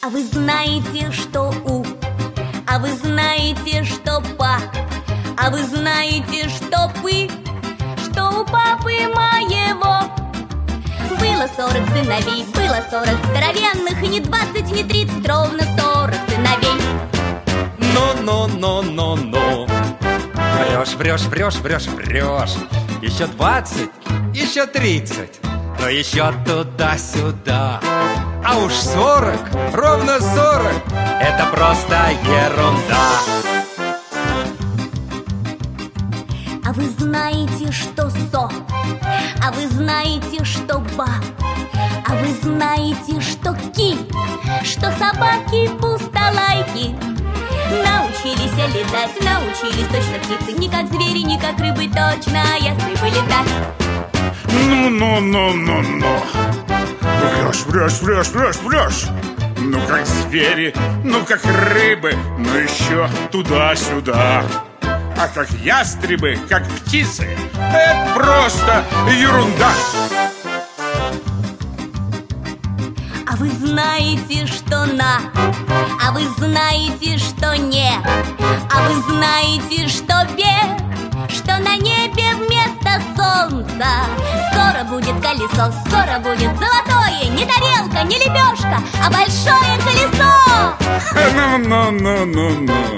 А вы знаете, что у, а вы знаете, что па, а вы знаете, что пы, что у папы моего было 40 сыновей, было 40 здоровенных, и не 20, не 30, ровно 40 сыновей. Ну. Врешь. Еще 20, еще 30, но еще туда-сюда. А уж 40, ровно 40, это просто ерунда. А вы знаете, что со, а вы знаете, что ба, а вы знаете, что ки, что собаки пустолайки. Научились летать, научились точно птицы, не как звери, не как рыбы, точно ястребы летать. Ну. Врешь. Ну как звери, ну как рыбы, ну еще туда-сюда. А как ястребы, как птицы, это просто ерунда. А вы знаете, что на, а вы знаете, что не, а вы знаете, что бе, что на небе вместо солнца скоро будет колесо, скоро будет золотое, не тарелка, не лепешка, а большое колесо. Ну.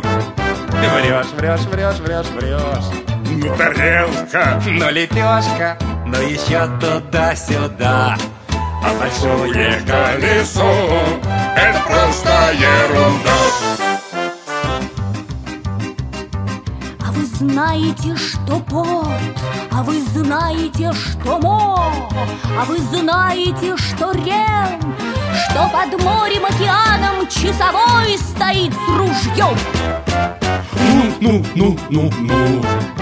Врешь. Ну тарелка, Ну лепешка, но еще туда-сюда. а большое колесо, это просто ерунда. А вы знаете, что пот, а вы знаете, что мо, а вы знаете, что рем, что под морем, океаном часовой стоит с ружьем. Ну.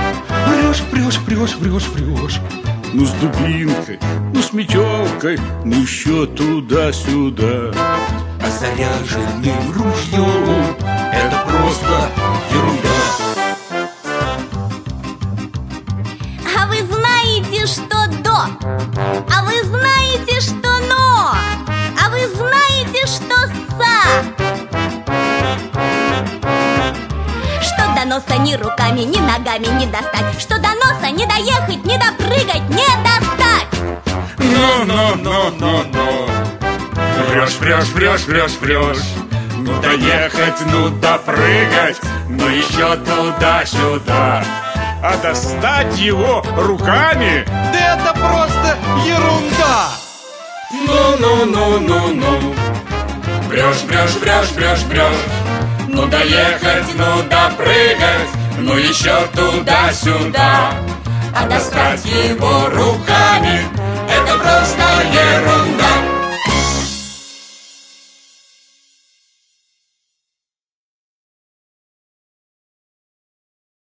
Врешь. Ну с дубинкой, ну с метелкой, ну еще туда-сюда. А заряженным ружьем это просто ерунда. А вы знаете, что до, а вы знаете, что но, а вы знаете, что са, что до носа ни руками, ни ногами не достать, что до носа не доехать, не допрыгать, не достать. Ну. Врешь. Ну доехать, ну допрыгать, ну еще туда-сюда. А достать его руками, Да это просто ерунда. Ну. Врешь. Ну доехать, ну допрыгать, ну еще туда-сюда. А достать его руками, это просто ерунда.